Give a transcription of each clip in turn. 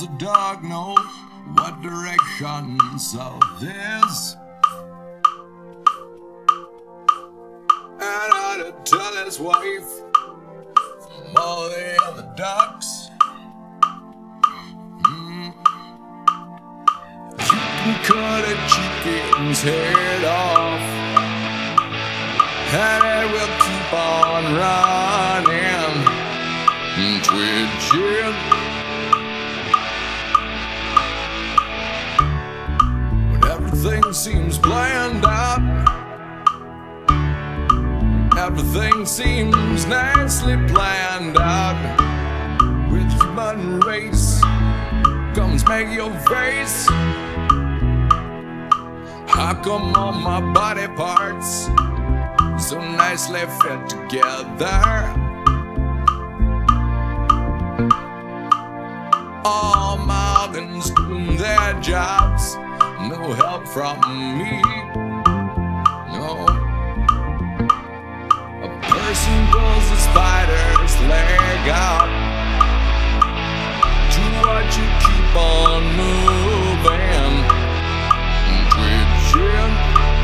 the dog know what direction south is? And how to tell his wife from all the other ducks. You can cut a chicken's head off, and it will keep on running, twitching. When everything seems planned out, everything seems nicely planned out. With human race comes make your face. How come all my body parts so nicely fit together? All my organs doing their jobs, no help from me, no. A person pulls a spider's leg out to watch you keep on moving, twitching.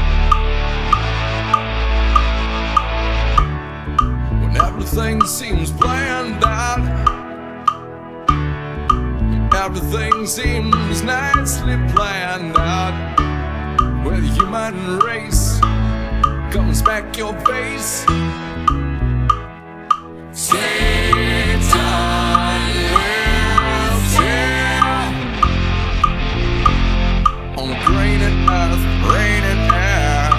When everything seems planned out, everything seems nicely planned out. Where the human race comes back your face. Satan will tear on the grain and earth, rain and air.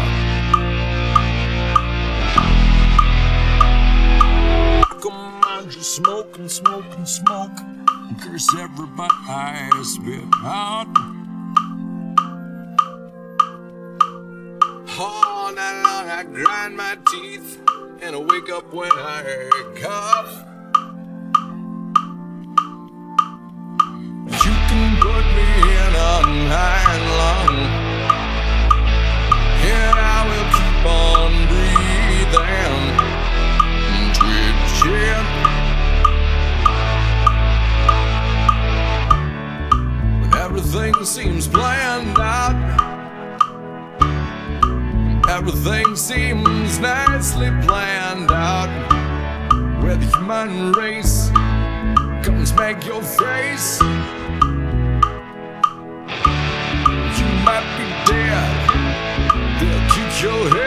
Come on, just smoke and smoke and smoke. Curse everybody I spit out. All night long I grind my teeth, and I wake up when I cough. You can put me in a iron lung, and I will keep on breathing, twitching. Everything seems planned out, everything seems nicely planned out. Where the human race comes back your face. You might be dead, they'll kick your head